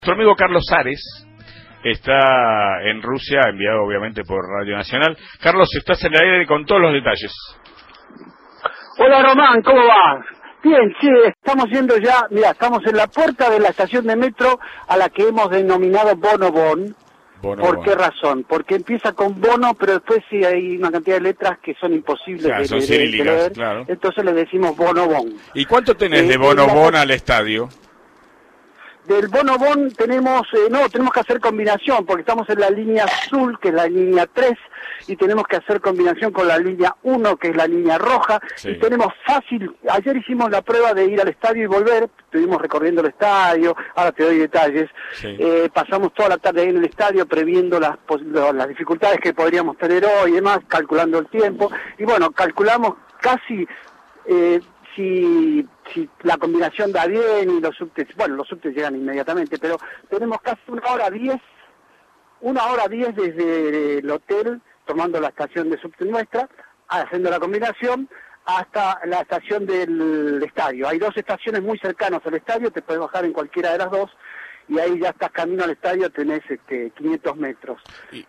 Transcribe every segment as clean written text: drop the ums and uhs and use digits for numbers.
Nuestro amigo Carlos Ares está en Rusia, enviado obviamente por Radio Nacional. Carlos, estás en el aire con todos los detalles. Hola Román, ¿cómo va? Bien, sí, estamos yendo ya, mira, estamos en la puerta de la estación de metro a la que hemos denominado Bonobón. ¿Por qué razón? Porque empieza con bono, pero después sí hay una cantidad de letras que son imposibles son de cirílicas, leer, claro. Entonces le decimos Bonobón. ¿Y cuánto tenés de Bonobón al estadio? Del Bonobón tenemos que hacer combinación, porque estamos en la línea azul, que es la línea 3, y tenemos que hacer combinación con la línea 1, que es la línea roja, sí. Y tenemos fácil, ayer hicimos la prueba de ir al estadio y volver, estuvimos recorriendo el estadio, ahora te doy detalles, sí. Pasamos toda la tarde ahí en el estadio previendo las dificultades que podríamos tener hoy y demás, calculando el tiempo, y bueno, calculamos casi... Si la combinación da bien y los subtes llegan inmediatamente, pero tenemos casi una hora diez desde el hotel, tomando la estación de subte nuestra, haciendo la combinación, hasta la estación del estadio. Hay dos estaciones muy cercanas al estadio, te puedes bajar en cualquiera de las dos, y ahí ya estás camino al estadio, tenés 500 metros. Y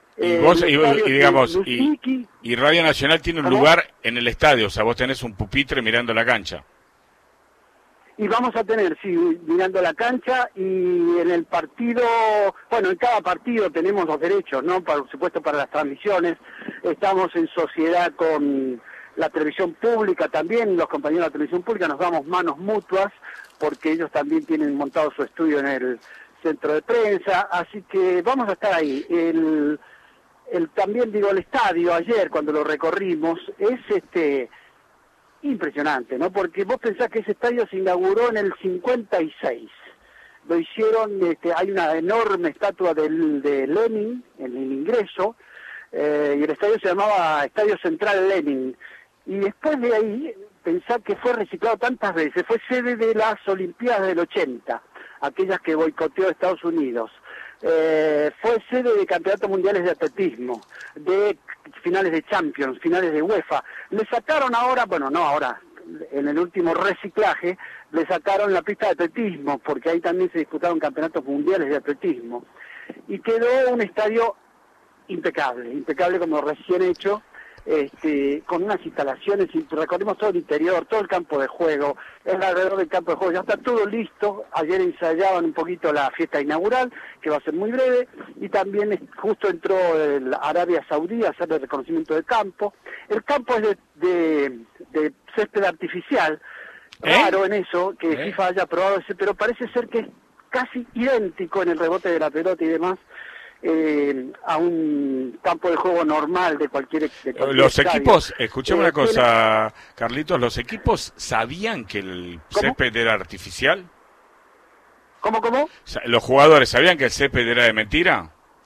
Radio Nacional tiene un lugar en el estadio, o sea, vos tenés un pupitre mirando la cancha. Y vamos a tener, sí, mirando la cancha, y en el partido, bueno, en cada partido tenemos los derechos, ¿no? Por supuesto para las transmisiones, estamos en sociedad con la televisión pública también, los compañeros de la televisión pública nos damos manos mutuas, porque ellos también tienen montado su estudio en el centro de prensa, así que vamos a estar ahí. También el estadio ayer cuando lo recorrimos es impresionante, ¿no? Porque vos pensás que ese estadio se inauguró en el 56. Lo hicieron, hay una enorme estatua de Lenin en el ingreso, y el estadio se llamaba Estadio Central Lenin. Y después de ahí, pensá que fue reciclado tantas veces, fue sede de las Olimpiadas del 80, aquellas que boicoteó Estados Unidos. Fue sede de campeonatos mundiales de atletismo, de finales de Champions, finales de UEFA. Le sacaron ahora, en el último reciclaje, le sacaron la pista de atletismo, porque ahí también se disputaron campeonatos mundiales de atletismo. Y quedó un estadio impecable como recién hecho, con unas instalaciones, y recorrimos todo el interior, todo el campo de juego, alrededor del campo de juego, ya está todo listo. Ayer ensayaban un poquito la fiesta inaugural, que va a ser muy breve, y también justo entró Arabia Saudí a hacer el reconocimiento del campo. El campo es de césped artificial, raro en eso, que FIFA haya probado ese, pero parece ser que es casi idéntico en el rebote de la pelota y demás, a un campo de juego normal de cualquier los estadio. Equipos, escuchame una cosa, Carlitos, ¿los equipos sabían que el césped era artificial? ¿Cómo? ¿Los jugadores sabían que el césped era de mentira?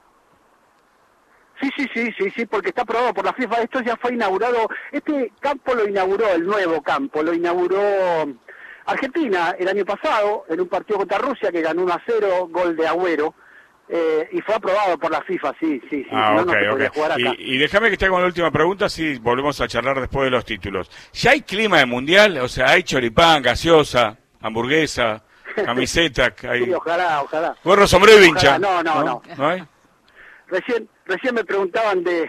Sí, porque está aprobado por la FIFA. Esto ya fue inaugurado, este campo lo inauguró, el nuevo campo, lo inauguró Argentina el año pasado, en un partido contra Rusia que ganó 1-0, gol de Agüero. Y fue aprobado por la FIFA, sí. Okay. Jugar acá. Y déjame que te haga una última pregunta, si volvemos a charlar después de los títulos. ¿Ya hay clima de mundial? O sea, ¿hay choripán, gaseosa, hamburguesa, camiseta? Hay... Sí, ojalá. Gorro, sombrero y vincha. No. ¿No hay? Recién me preguntaban de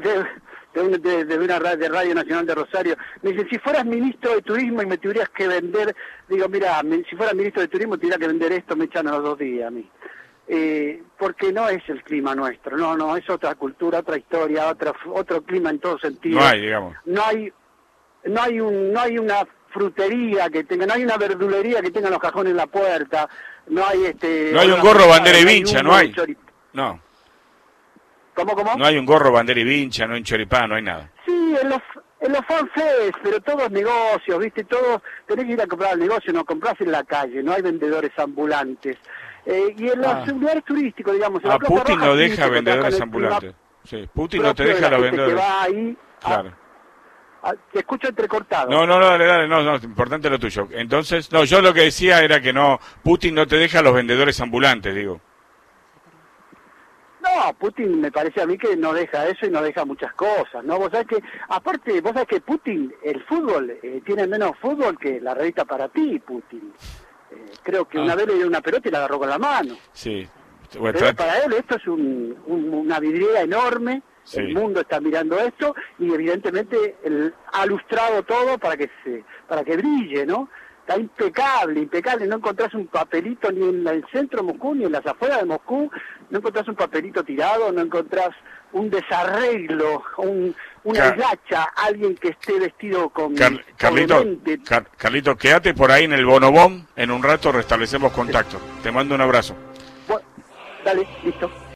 Radio Nacional de Rosario, me dicen, si fueras ministro de Turismo y me tuvieras que vender, digo, mira, si fueras ministro de Turismo tuviera que vender esto, me echan a los 2 días a mí. Porque no es el clima nuestro, no, es otra cultura, otra historia, otro clima en todo sentido. No hay, digamos. No hay una frutería que tenga, no hay una verdulería que tenga los cajones en la puerta, no hay no hay un gorro, bandera y vincha, no hay. No. ¿Cómo? No hay un gorro, bandera y vincha, no hay un choripán, no hay nada. Sí, en los fanfest, pero todos negocios, ¿viste? Todos, tenés que ir a comprar al negocio, no compras en la calle, no hay vendedores ambulantes. Y en los lugares turísticos, digamos... En la Plaza Putin Roja, no deja sí, vendedores ambulantes. Sí, Putin no te deja los vendedores. Que va ahí, claro. Te escucho entrecortado. No, dale, no, importante lo tuyo. Entonces, yo lo que decía era que Putin no te deja los vendedores ambulantes, digo. No, Putin me parece a mí que no deja eso y no deja muchas cosas, ¿no? Vos sabés que Putin, el fútbol, tiene menos fútbol que la revista Para Ti, Putin. Creo que una vez le dio una pelota y la agarró con la mano. Sí. Pero para él esto es una vidriera enorme. Sí. El mundo está mirando esto y evidentemente ha lustrado todo para que brille, ¿no? Está impecable, no encontrás un papelito ni en el centro de Moscú, ni en las afueras de Moscú, no encontrás un papelito tirado, no encontrás un desarreglo, una hilacha, alguien que esté vestido con... Carlito, quédate por ahí en el Bonobón, en un rato restablecemos contacto. Te mando un abrazo. Bueno, dale, listo.